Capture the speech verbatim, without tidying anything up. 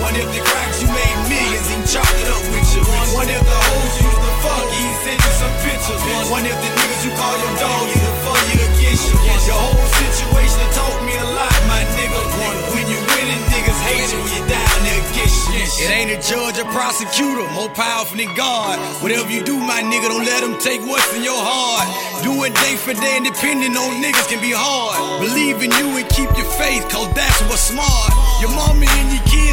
One if the cracks you made millions, he chopped it up with you. One if the hoes you used to fuck, he sent you some pictures. One if the niggas you call your dog either for you or against you. Your whole situation taught me a lot, my nigga. When you winning, niggas hate you, when you down, they'll get you. It ain't a judge or prosecutor, more powerful than God. Whatever you do, my nigga, don't let them take what's in your heart. Do it day for day, and depending on niggas can be hard. Believe in you and keep your faith, cause that's what's smart. Your mama and your kids